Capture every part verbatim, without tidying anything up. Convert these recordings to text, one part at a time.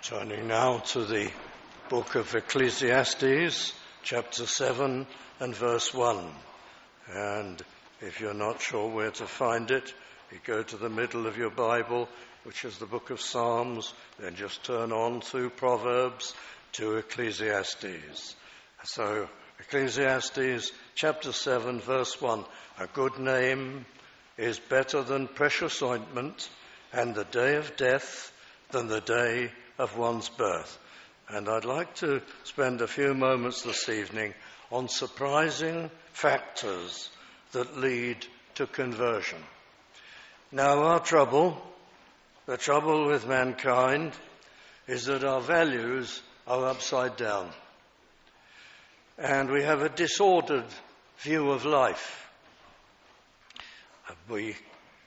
Turning now to the book of Ecclesiastes, chapter seven and verse one. And if you're not sure where to find it, you go to the middle of your Bible, which is the book of Psalms, then just turn on through Proverbs to Ecclesiastes. So, Ecclesiastes chapter seven, verse one. A good name is better than precious ointment, and the day of death than the day of one's birth. And I'd like to spend a few moments this evening on surprising factors that lead to conversion. Now, our trouble, the trouble with mankind, is that our values are upside down. And we have a disordered view of life. We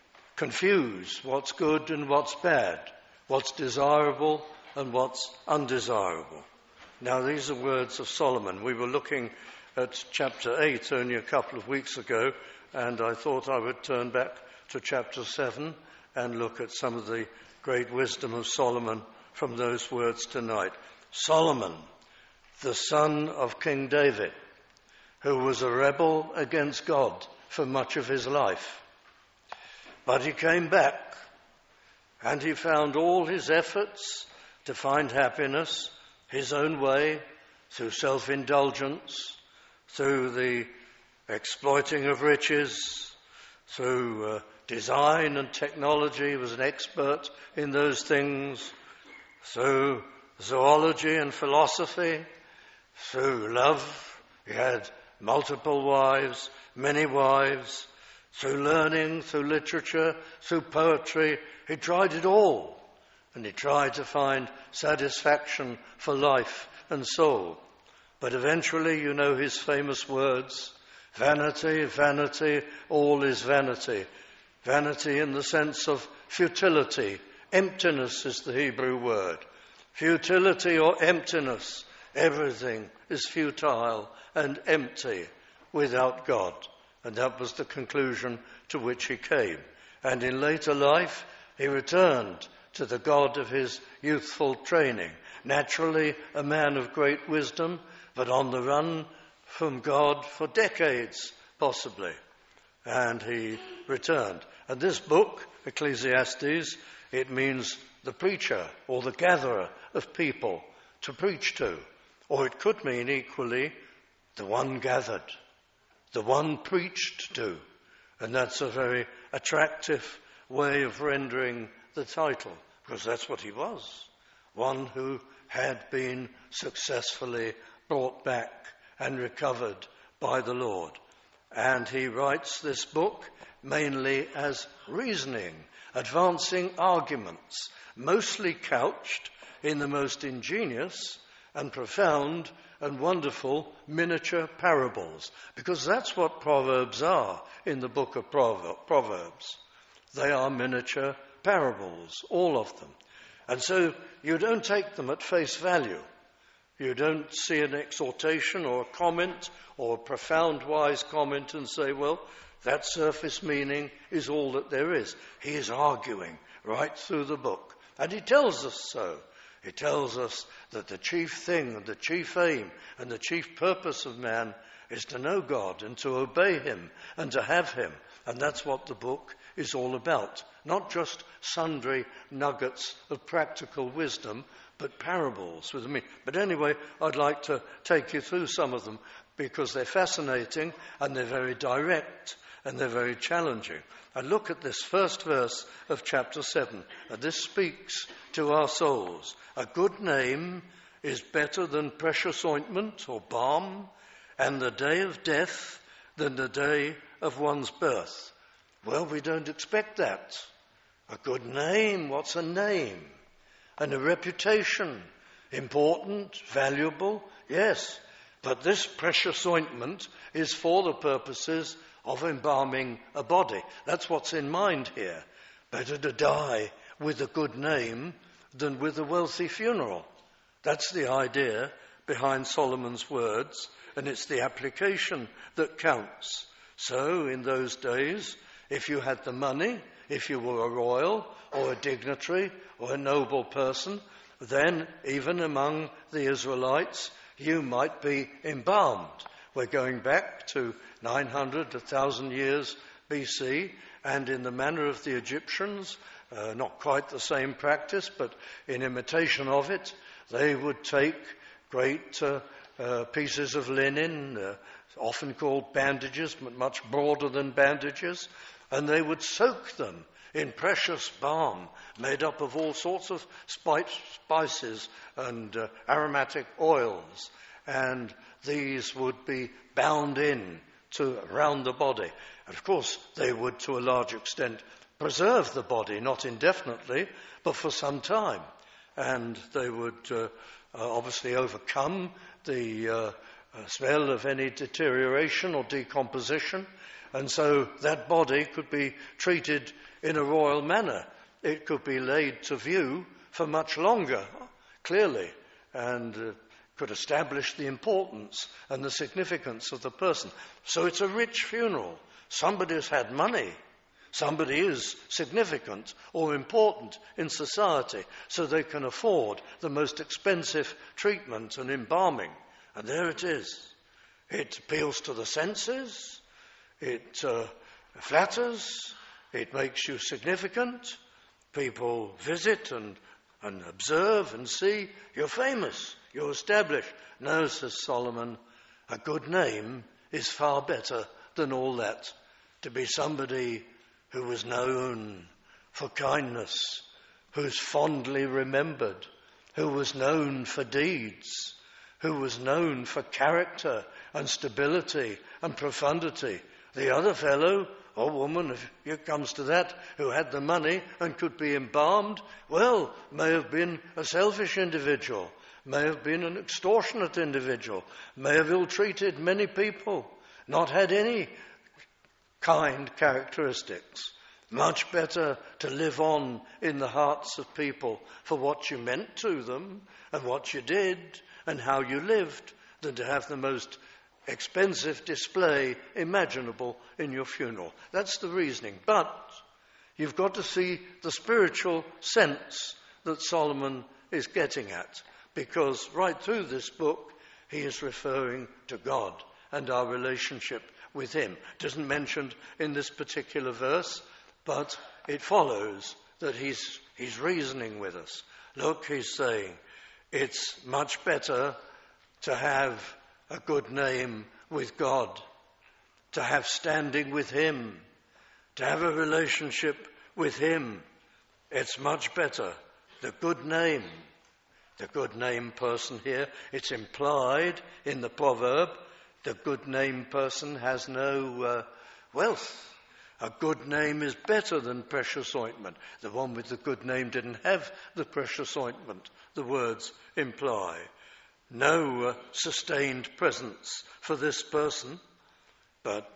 confuse what's good and what's bad, what's desirable and what's undesirable. Now, these are words of Solomon. We were looking at chapter eight only a couple of weeks ago, and I thought I would turn back to chapter seven and look at some of the great wisdom of Solomon from those words tonight. Solomon, the son of King David, who was a rebel against God for much of his life. But he came back, and he found all his efforts to find happiness his own way, through self-indulgence, through the exploiting of riches, through uh, design and technology. He was an expert in those things, through zoology and philosophy, through love. He had multiple wives, many wives, through learning, through literature, through poetry. He tried it all. And he tried to find satisfaction for life and soul. But eventually, you know his famous words, vanity, vanity, all is vanity. Vanity in the sense of futility. Emptiness is the Hebrew word. Futility or emptiness. Everything is futile and empty without God. And that was the conclusion to which he came. And in later life, he returned to the God of his youthful training. Naturally, a man of great wisdom, but on the run from God for decades, possibly. And he returned. And this book, Ecclesiastes, it means the preacher or the gatherer of people to preach to. Or it could mean equally the one gathered, the one preached to. And that's a very attractive way of rendering the title, because that's what he was, one who had been successfully brought back and recovered by the Lord. And he writes this book mainly as reasoning, advancing arguments, mostly couched in the most ingenious and profound and wonderful miniature parables, because that's what Proverbs are in the book of Proverbs. They are miniature parables, all of them. And so you don't take them at face value. You don't see an exhortation or a comment or a profound wise comment and say, well, that surface meaning is all that there is. He is arguing right through the book. And he tells us so. He tells us that the chief thing and the chief aim and the chief purpose of man is to know God and to obey him and to have him. And that's what the book is all about. Not just sundry nuggets of practical wisdom, but parables with me. But anyway, I'd like to take you through some of them because they're fascinating and they're very direct and they're very challenging. And look at this first verse of chapter seven. And this speaks to our souls. A good name is better than precious ointment or balm, and the day of death than the day of one's birth. Well, we don't expect that. A good name, what's a name? And a reputation, important, valuable, yes. But this precious ointment is for the purposes of embalming a body. That's what's in mind here. Better to die with a good name than with a wealthy funeral. That's the idea behind Solomon's words, and it's the application that counts. So, in those days, if you had the money, if you were a royal or a dignitary or a noble person, then even among the Israelites, you might be embalmed. We're going back to nine hundred, one thousand years B C, and in the manner of the Egyptians, uh, not quite the same practice, but in imitation of it, they would take great uh, uh, pieces of linen, uh, often called bandages, but much broader than bandages, and they would soak them in precious balm made up of all sorts of spices and uh, aromatic oils, and these would be bound in to around the body. And of course, they would, to a large extent, preserve the body, not indefinitely, but for some time. And they would uh, uh, obviously overcome the uh, uh, smell of any deterioration or decomposition. And so that body could be treated in a royal manner. It could be laid to view for much longer, clearly, and uh, could establish the importance and the significance of the person. So it's a rich funeral. Somebody has had money. Somebody is significant or important in society, so they can afford the most expensive treatment and embalming. And there it is. It appeals to the senses. It uh, flatters. It makes you significant. People visit and, and observe and see. You're famous. You're established. No, says Solomon, a good name is far better than all that. To be somebody who was known for kindness, who's fondly remembered, who was known for deeds, who was known for character and stability and profundity. The other fellow, or woman, if it comes to that, who had the money and could be embalmed, well, may have been a selfish individual, may have been an extortionate individual, may have ill-treated many people, not had any kind characteristics. Much better to live on in the hearts of people for what you meant to them and what you did and how you lived than to have the most expensive display imaginable in your funeral. That's the reasoning. But you've got to see the spiritual sense that Solomon is getting at, because right through this book he is referring to God and our relationship with him. It isn't mentioned in this particular verse, but it follows that he's, he's reasoning with us. Look, he's saying, it's much better to have a good name with God, to have standing with him, to have a relationship with him. It's much better. The good name, the good name person here, it's implied in the proverb, the good name person has no uh, wealth. A good name is better than precious ointment. The one with the good name didn't have the precious ointment, the words imply. No uh, sustained presence for this person, but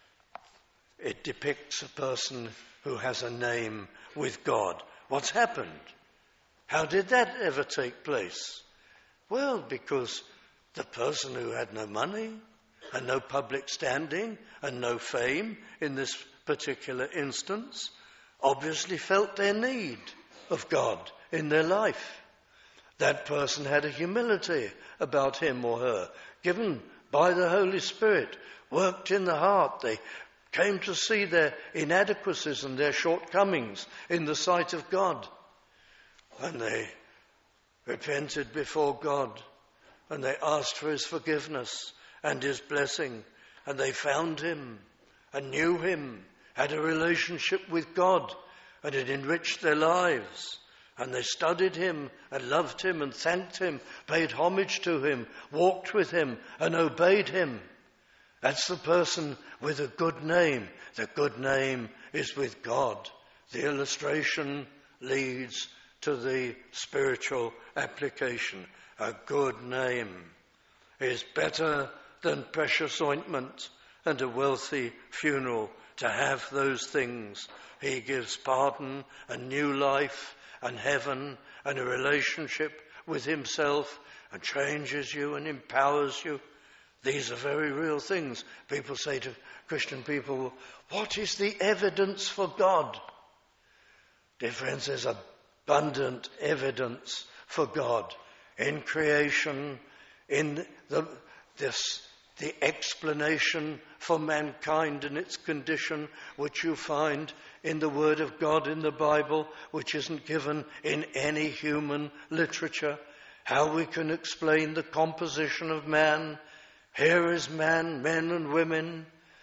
it depicts a person who has a name with God. What's happened? How did that ever take place? Well, because the person who had no money and no public standing and no fame in this particular instance obviously felt their need of God in their life. That person had a humility about him or her, given by the Holy Spirit, worked in the heart. They came to see their inadequacies and their shortcomings in the sight of God. And they repented before God, and they asked for his forgiveness and his blessing, and they found him and knew him, had a relationship with God, and it enriched their lives. And they studied him and loved him and thanked him, paid homage to him, walked with him and obeyed him. That's the person with a good name. The good name is with God. The illustration leads to the spiritual application. A good name is better than precious ointment and a wealthy funeral. To have those things, he gives pardon and new life and heaven and a relationship with himself and changes you and empowers you. These are very real things. People say to Christian people, what is the evidence for God? Dear friends, there's abundant evidence for God in creation, in the, this, the explanation for mankind and its condition, which you find in the Word of God in the Bible, which isn't given in any human literature. How we can explain the composition of man. Here is man, men and women,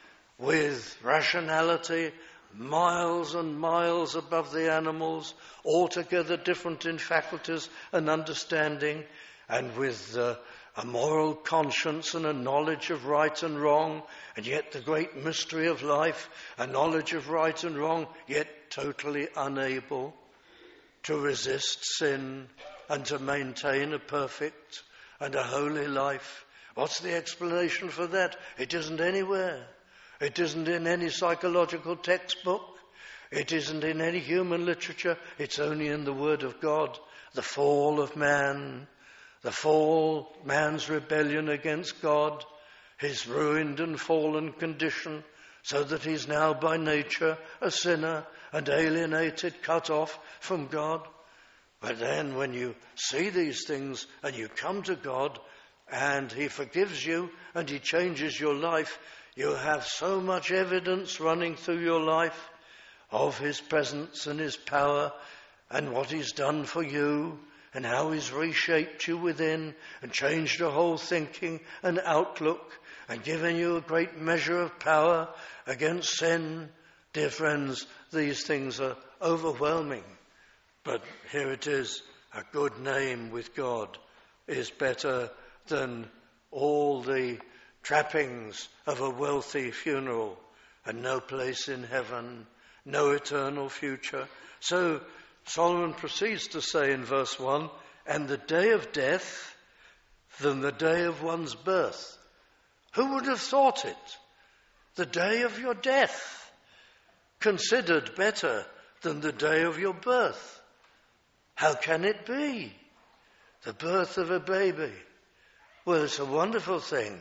with rationality, miles and miles above the animals, altogether different in faculties and understanding, and with uh, a moral conscience and a knowledge of right and wrong, and yet the great mystery of life, a knowledge of right and wrong, yet totally unable to resist sin and to maintain a perfect and a holy life. What's the explanation for that? It isn't anywhere. It isn't in any psychological textbook. It isn't in any human literature. It's only in the Word of God. The fall of man, the fall, man's rebellion against God, his ruined and fallen condition, so that he's now by nature a sinner and alienated, cut off from God. But then when you see these things and you come to God and he forgives you and he changes your life, you have so much evidence running through your life of his presence and his power and what he's done for you and how he's reshaped you within and changed your whole thinking and outlook and given you a great measure of power against sin. Dear friends, these things are overwhelming. But here it is, a good name with God is better than all the trappings of a wealthy funeral, and no place in heaven, no eternal future. So Solomon proceeds to say in verse one, and the day of death than the day of one's birth. Who would have thought it? The day of your death considered better than the day of your birth. How can it be? The birth of a baby. Well, it's a wonderful thing.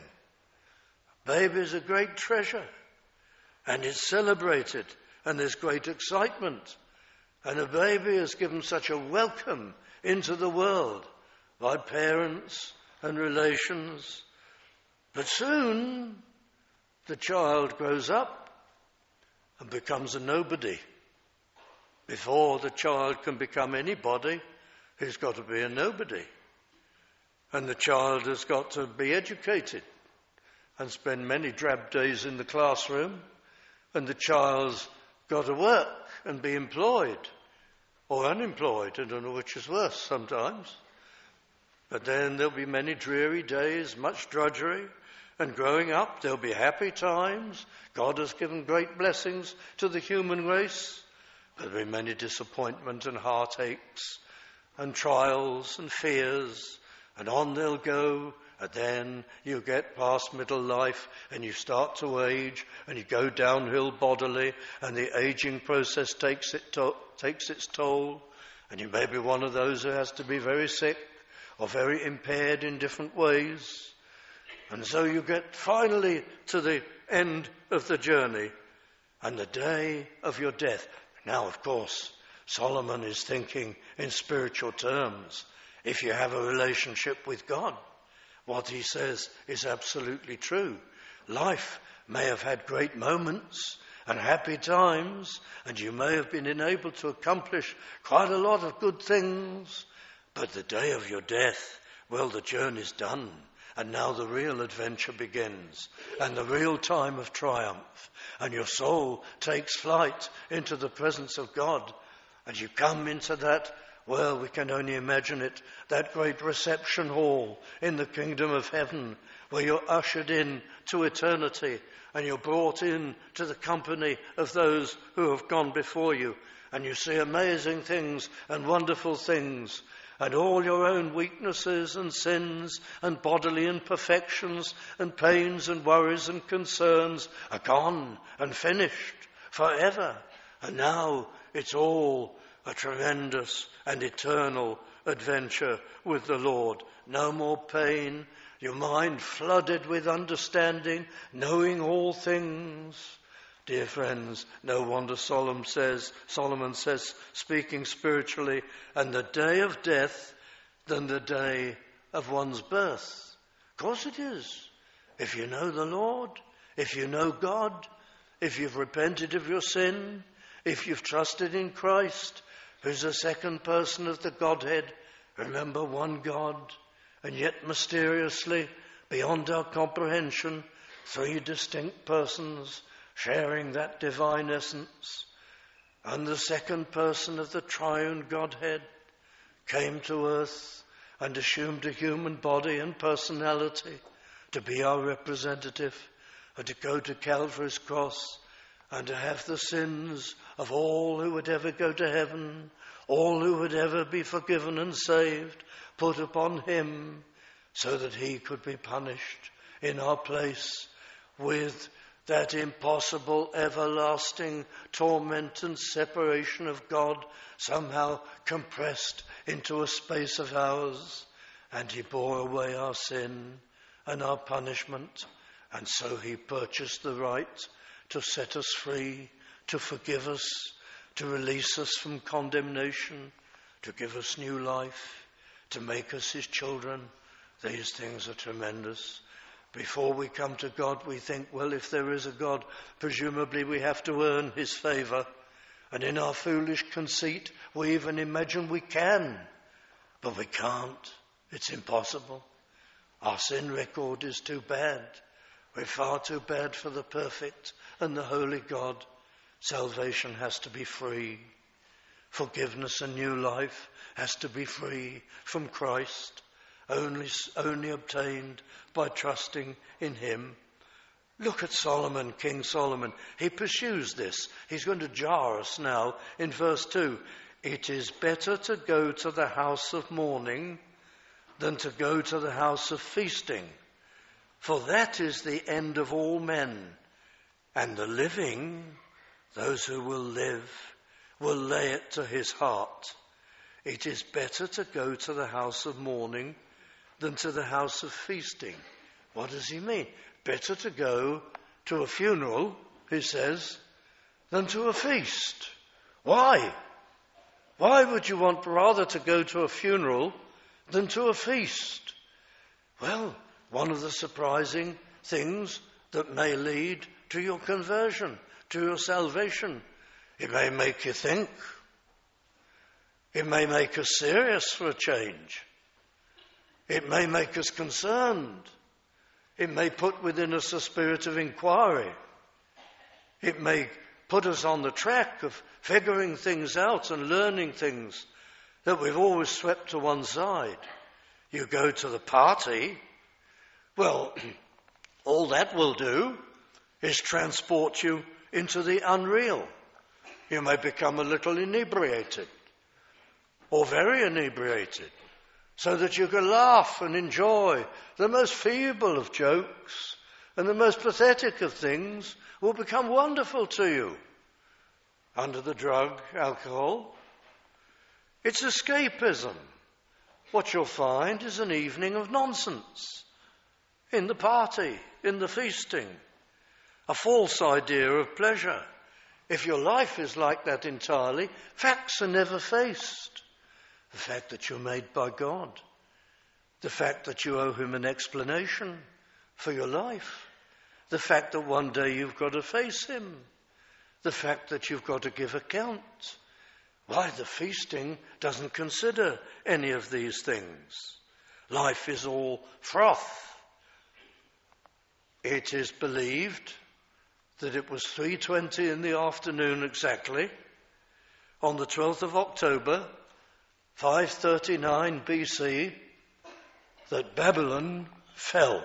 A baby is a great treasure, and it's celebrated, and there's great excitement. And a baby is given such a welcome into the world by parents and relations. But soon the child grows up and becomes a nobody. Before the child can become anybody, he's got to be a nobody. And the child has got to be educated and spend many drab days in the classroom. And the child's got to work and be employed or unemployed. I don't know which is worse sometimes. But then there'll be many dreary days, much drudgery. And growing up, there'll be happy times. God has given great blessings to the human race. There'll be many disappointment and heartaches and trials and fears, and on they'll go, and then you get past middle life and you start to age and you go downhill bodily, and the aging process takes, it to- takes its toll, and you may be one of those who has to be very sick or very impaired in different ways. And so you get finally to the end of the journey and the day of your death. Now, of course, Solomon is thinking in spiritual terms. If you have a relationship with God, what he says is absolutely true. Life may have had great moments and happy times, and you may have been enabled to accomplish quite a lot of good things, but the day of your death, well, the journey's done. And now the real adventure begins, and the real time of triumph, and your soul takes flight into the presence of God, and you come into that, well, we can only imagine it, that great reception hall in the kingdom of heaven, where you're ushered in to eternity, and you're brought in to the company of those who have gone before you, and you see amazing things and wonderful things, and all your own weaknesses and sins and bodily imperfections and pains and worries and concerns are gone and finished forever. And now it's all a tremendous and eternal adventure with the Lord. No more pain, your mind flooded with understanding, knowing all things. Dear friends, no wonder Solomon says, Solomon says, speaking spiritually, and the day of death than the day of one's birth. Of course it is. If you know the Lord, if you know God, if you've repented of your sin, if you've trusted in Christ, who's the second person of the Godhead, remember, one God, and yet mysteriously, beyond our comprehension, three distinct persons sharing that divine essence. And the second person of the triune Godhead came to earth and assumed a human body and personality to be our representative, and to go to Calvary's cross and to have the sins of all who would ever go to heaven, all who would ever be forgiven and saved, put upon him, so that he could be punished in our place with that impossible everlasting torment and separation of God, somehow compressed into a space of hours. And he bore away our sin and our punishment, and so he purchased the right to set us free, to forgive us, to release us from condemnation, to give us new life, to make us his children. These things are tremendous. Before we come to God, we think, well, if there is a God, presumably we have to earn his favour. And in our foolish conceit, we even imagine we can. But we can't. It's impossible. Our sin record is too bad. We're far too bad for the perfect and the holy God. Salvation has to be free. Forgiveness and new life has to be free from Christ. Only, only obtained by trusting in him. Look at Solomon, King Solomon. He pursues this. He's going to jar us now in verse two. It is better to go to the house of mourning than to go to the house of feasting. For that is the end of all men. And the living, those who will live, will lay it to his heart. It is better to go to the house of mourning than to the house of feasting. What does he mean? Better to go to a funeral, he says, than to a feast. Why? Why would you want rather to go to a funeral than to a feast? Well, one of the surprising things that may lead to your conversion, to your salvation, it may make you think. It may make us serious for a change. It may make us concerned. It may put within us a spirit of inquiry. It may put us on the track of figuring things out and learning things that we've always swept to one side. You go to the party, well, all that will do is transport you into the unreal. You may become a little inebriated, or very inebriated, so that you can laugh and enjoy the most feeble of jokes, and the most pathetic of things will become wonderful to you. Under the drug, alcohol, it's escapism. What you'll find is an evening of nonsense in the party, in the feasting, a false idea of pleasure. If your life is like that entirely, facts are never faced. The fact that you're made by God, the fact that you owe him an explanation for your life, the fact that one day you've got to face him, the fact that you've got to give account. Why, the feasting doesn't consider any of these things. Life is all froth. It is believed that it was three twenty in the afternoon exactly, on the twelfth of October, five thirty-nine B C, that Babylon fell.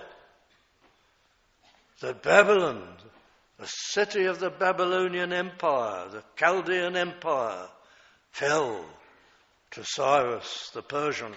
That Babylon, the city of the Babylonian Empire, the Chaldean Empire, fell to Cyrus the Persian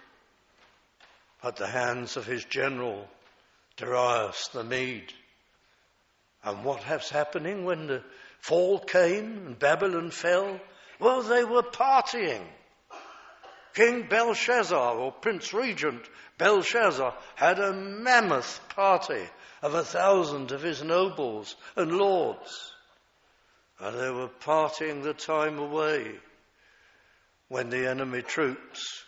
at the hands of his general Darius the Mede. And what was happening when the fall came and Babylon fell? Well, they were partying. King Belshazzar, or Prince Regent Belshazzar, had a mammoth party of a thousand of his nobles and lords. And they were partying the time away when the enemy troops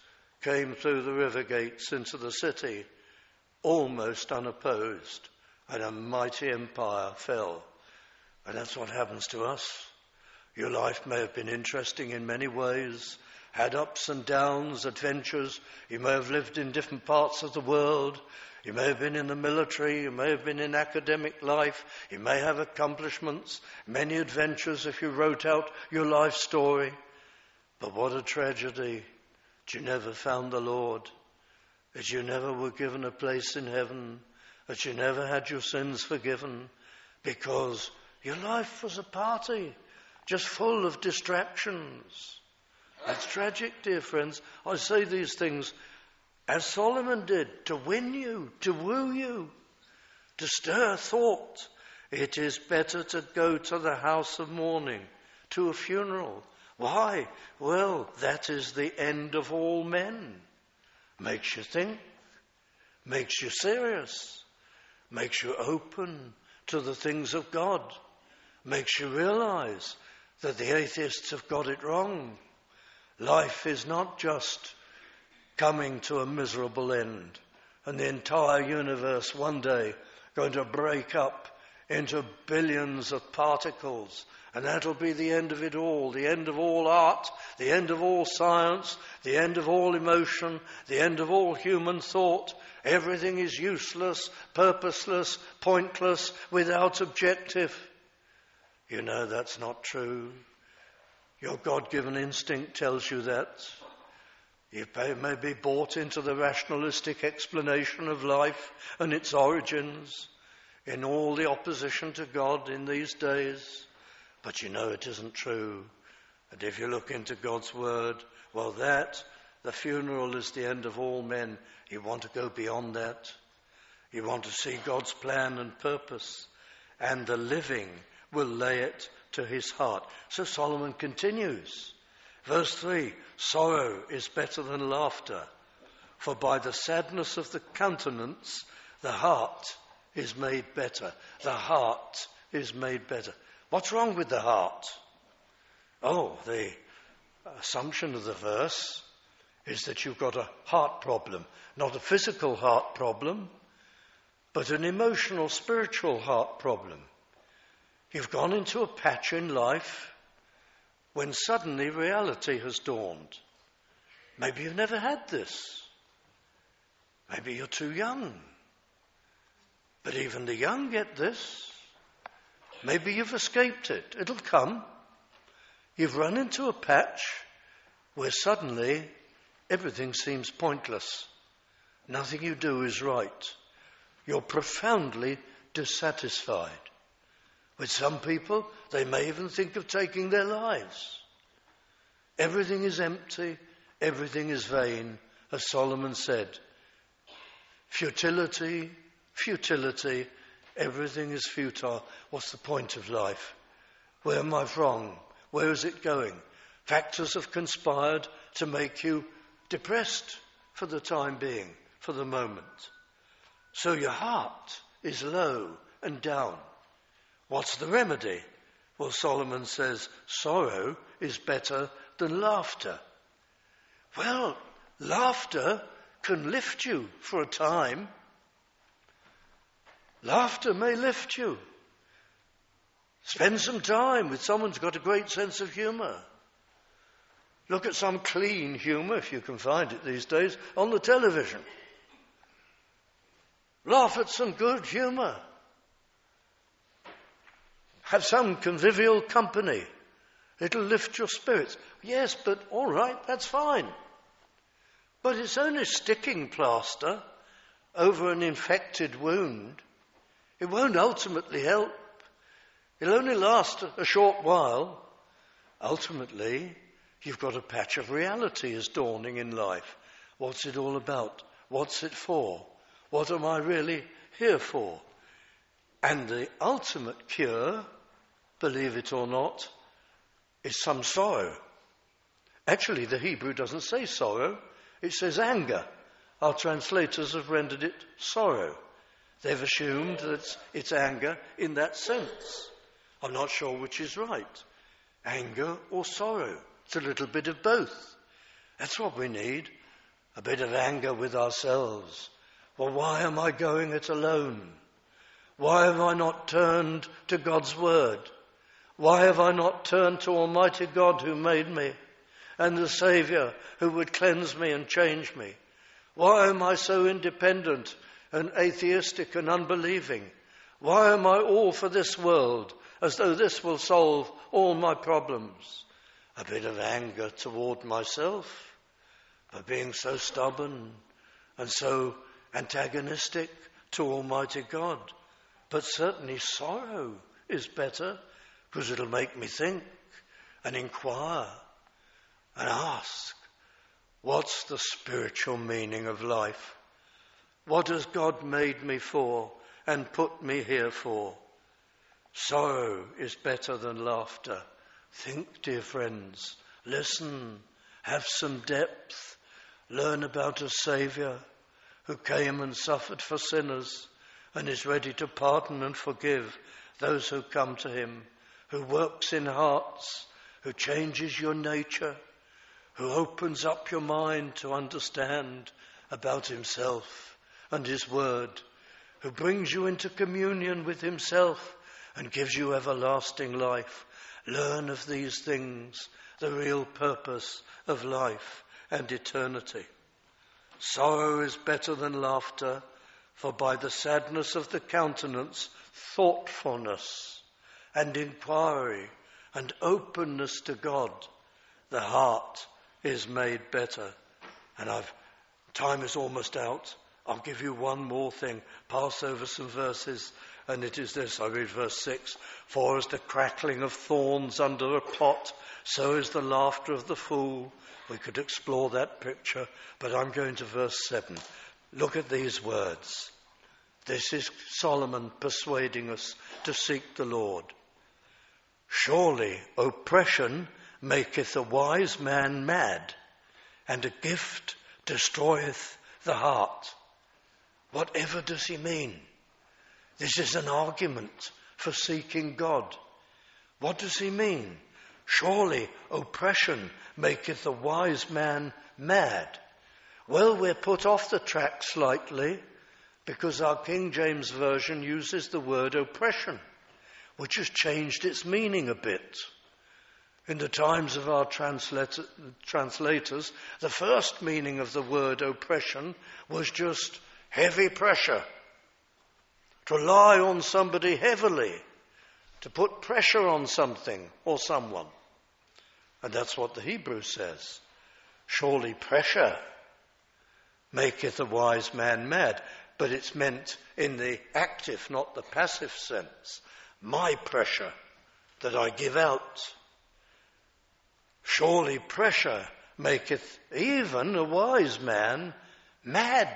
came through the river gates into the city, almost unopposed, and a mighty empire fell. And that's what happens to us. Your life may have been interesting in many ways, had ups and downs, adventures. You may have lived in different parts of the world. You may have been in the military. You may have been in academic life. You may have accomplishments, many adventures if you wrote out your life story. But what a tragedy that you never found the Lord, that you never were given a place in heaven, that you never had your sins forgiven, because your life was a party, just full of distractions. That's tragic, dear friends. I say these things as Solomon did, to win you, to woo you, to stir thought. It is better to go to the house of mourning, to a funeral. Why? Well, that is the end of all men. Makes you think, makes you serious, makes you open to the things of God, makes you realize that the atheists have got it wrong. Life is not just coming to a miserable end and the entire universe one day going to break up into billions of particles, and that'll be the end of it all, the end of all art, the end of all science, the end of all emotion, the end of all human thought. Everything is useless, purposeless, pointless, without objective. You know that's not true. Your God-given instinct tells you that. You may be bought into the rationalistic explanation of life and its origins in all the opposition to God in these days. But you know it isn't true. And if you look into God's word, well, that, the funeral is the end of all men. You want to go beyond that. You want to see God's plan and purpose. And the living will lay it to his heart. So Solomon continues. Verse three, sorrow is better than laughter, for by the sadness of the countenance, the heart is made better. The heart is made better. What's wrong with the heart? Oh, the assumption of the verse is that you've got a heart problem, not a physical heart problem, but an emotional, spiritual heart problem. You've gone into a patch in life when suddenly reality has dawned. Maybe you've never had this. Maybe you're too young. But even the young get this. Maybe you've escaped it. It'll come. You've run into a patch where suddenly everything seems pointless. Nothing you do is right. You're profoundly dissatisfied. With some people, they may even think of taking their lives. Everything is empty, everything is vain, as Solomon said. Futility, futility, everything is futile. What's the point of life? Where am I wrong? Where is it going? Factors have conspired to make you depressed for the time being, for the moment. So your heart is low and down. What's the remedy? Well, Solomon says sorrow is better than laughter. Well, laughter can lift you for a time. Laughter may lift you. Spend some time with someone who's got a great sense of humour. Look at some clean humour, if you can find it these days, on the television. Laugh at some good humour. Have some convivial company. It'll lift your spirits. Yes, but all right, that's fine. But it's only sticking plaster over an infected wound. It won't ultimately help. It'll only last a short while. Ultimately, you've got a patch of reality is dawning in life. What's it all about? What's it for? What am I really here for? And the ultimate cure, believe it or not, is some sorrow. Actually, the Hebrew doesn't say sorrow, it says anger. Our translators have rendered it sorrow. They've assumed that it's anger in that sense. I'm not sure which is right. Anger or sorrow. It's a little bit of both. That's what we need. A bit of anger with ourselves. Well, why am I going it alone? Why have I not turned to God's word? Why have I not turned to Almighty God who made me and the Saviour who would cleanse me and change me? Why am I so independent and atheistic and unbelieving? Why am I all for this world as though this will solve all my problems? A bit of anger toward myself for being so stubborn and so antagonistic to Almighty God. But certainly sorrow is better, because it'll make me think and inquire and ask, what's the spiritual meaning of life? What has God made me for and put me here for? Sorrow is better than laughter. Think, dear friends, listen, have some depth, learn about a Saviour who came and suffered for sinners and is ready to pardon and forgive those who come to him, who works in hearts, who changes your nature, who opens up your mind to understand about himself and his word, who brings you into communion with himself and gives you everlasting life. Learn of these things, the real purpose of life and eternity. Sorrow is better than laughter, for by the sadness of the countenance, thoughtfulness and inquiry and openness to God, the heart is made better. And I've time is almost out. I'll give you one more thing. Pass over some verses, and it is this. I read verse six. For as the crackling of thorns under a pot, so is the laughter of the fool. We could explore that picture, but I'm going to verse seven. Look at these words. This is Solomon persuading us to seek the Lord. Surely oppression maketh a wise man mad, and a gift destroyeth the heart. Whatever does he mean? This is an argument for seeking God. What does he mean? Surely oppression maketh a wise man mad. Well, we're put off the track slightly because our King James Version uses the word oppression, which has changed its meaning a bit. In the times of our translator, translators, the first meaning of the word oppression was just heavy pressure. To lie on somebody heavily, to put pressure on something or someone. And that's what the Hebrew says. Surely pressure maketh a wise man mad. But it's meant in the active, not the passive sense. My pressure that I give out. Surely pressure maketh even a wise man mad.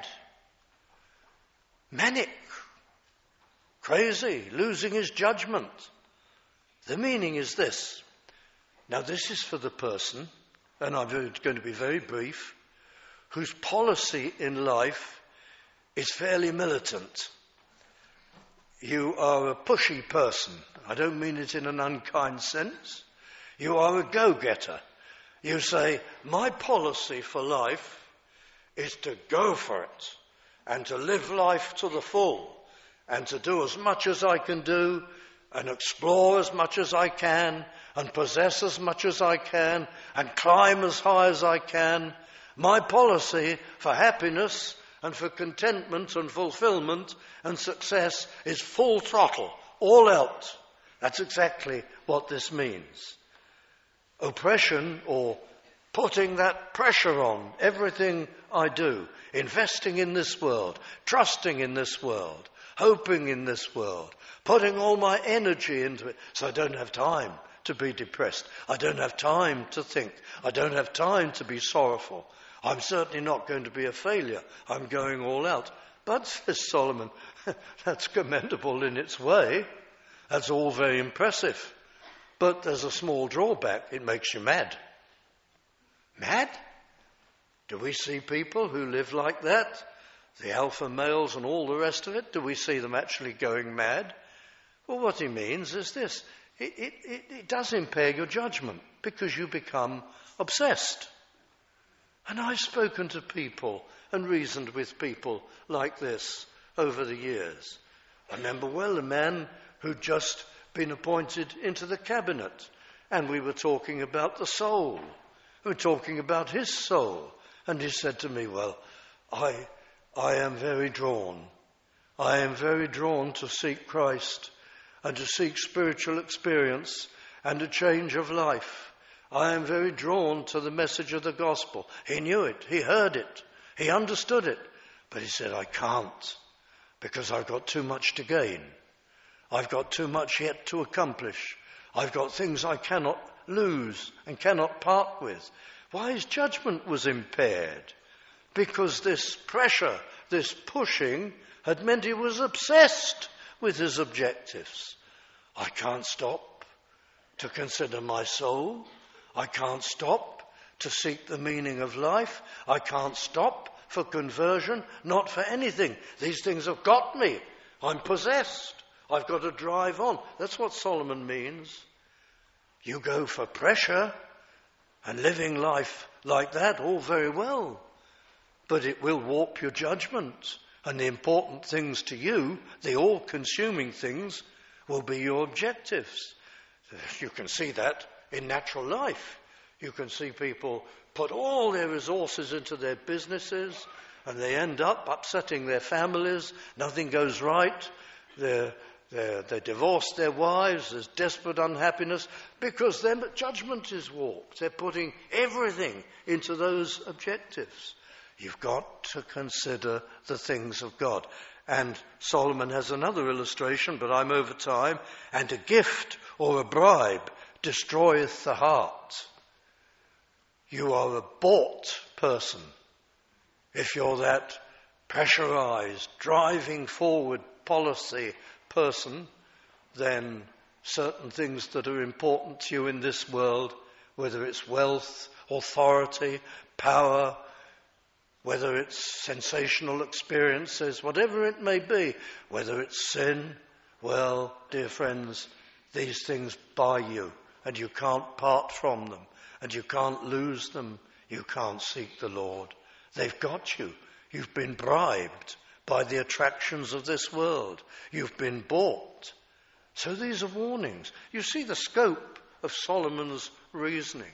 Manic. Crazy. Losing his judgment. The meaning is this. Now this is for the person, and I'm going to be very brief, whose policy in life is fairly militant. You are a pushy person. I don't mean it in an unkind sense. You are a go-getter. You say, my policy for life is to go for it and to live life to the full and to do as much as I can do and explore as much as I can and possess as much as I can and climb as high as I can. My policy for happiness and for contentment and fulfillment and success is full throttle, all out. That's exactly what this means. Oppression, or putting that pressure on everything I do, investing in this world, trusting in this world, hoping in this world, putting all my energy into it, so I don't have time to be depressed. I don't have time to think. I don't have time to be sorrowful. I'm certainly not going to be a failure. I'm going all out. But, says Solomon, that's commendable in its way. That's all very impressive. But there's a small drawback. It makes you mad. Mad? Do we see people who live like that? The alpha males and all the rest of it? Do we see them actually going mad? Well, what he means is this. It, it, it, it does impair your judgment because you become obsessed. And I've spoken to people and reasoned with people like this over the years. I remember well a man who'd just been appointed into the cabinet, and we were talking about the soul. We were talking about his soul. And he said to me, well, I, I am very drawn. I am very drawn to seek Christ and to seek spiritual experience and a change of life. I am very drawn to the message of the gospel. He knew it. He heard it. He understood it. But he said, I can't, because I've got too much to gain. I've got too much yet to accomplish. I've got things I cannot lose and cannot part with. Why? His judgment was impaired, because this pressure, this pushing, had meant he was obsessed with his objectives. I can't stop to consider my soul. I can't stop to seek the meaning of life. I can't stop for conversion, not for anything. These things have got me. I'm possessed. I've got to drive on. That's what Solomon means. You go for pressure and living life like that, all very well. But it will warp your judgment. And the important things to you, the all-consuming things, will be your objectives. You can see that in natural life. You can see people put all their resources into their businesses, and they end up upsetting their families. Nothing goes right. They're, they're, they divorce their wives. There's desperate unhappiness because their judgment is warped. They're putting everything into those objectives. You've got to consider the things of God. And Solomon has another illustration, but I'm over time. And a gift or a bribe destroyeth the heart. You are a bought person if you're that pressurized, driving forward policy person. Then certain things that are important to you in this world, whether it's wealth, authority, power, whether it's sensational experiences, whatever it may be, whether it's sin, well, dear friends, these things buy you, and you can't part from them, and you can't lose them. You can't seek the Lord. They've got you. You've been bribed by the attractions of this world. You've been bought. So these are warnings. You see the scope of Solomon's reasoning.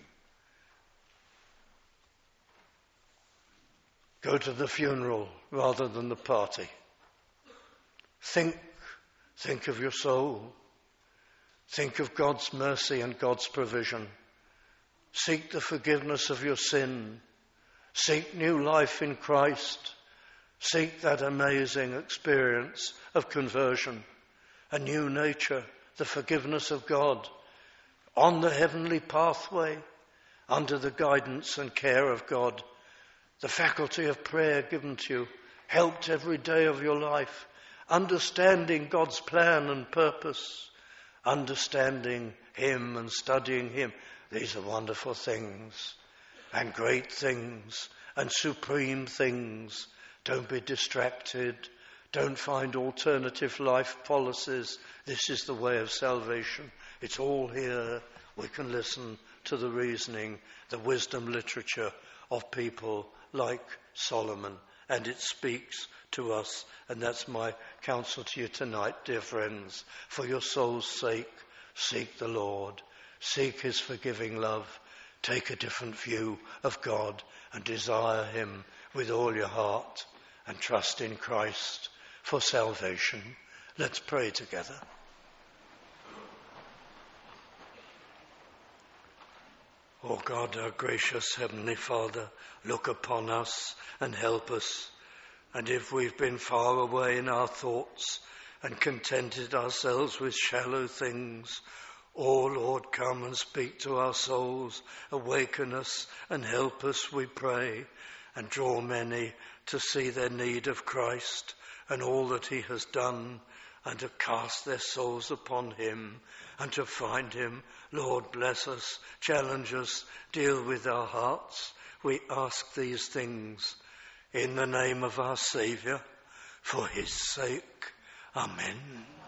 Go to the funeral rather than the party. Think, think of your soul. Think of God's mercy and God's provision. Seek the forgiveness of your sin. Seek new life in Christ. Seek that amazing experience of conversion, a new nature, the forgiveness of God, on the heavenly pathway, under the guidance and care of God. The faculty of prayer given to you, helped every day of your life, understanding God's plan and purpose, understanding Him and studying Him. These are wonderful things, and great things, and supreme things. Don't be distracted. Don't find alternative life policies. This is the way of salvation. It's all here. We can listen to the reasoning, the wisdom literature of people like Solomon, and it speaks to us. And that's my counsel to you tonight, dear friends. For your soul's sake, seek the Lord. Seek His forgiving love. Take a different view of God and desire Him with all your heart, and trust in Christ for salvation. Let's pray together. O God, our gracious Heavenly Father, look upon us and help us. And if we've been far away in our thoughts and contented ourselves with shallow things, oh Lord, come and speak to our souls, awaken us and help us, we pray, and draw many to see their need of Christ and all that He has done, and to cast their souls upon Him and to find Him. Lord, bless us, challenge us, deal with our hearts. We ask these things in the name of our Saviour, for His sake. Amen.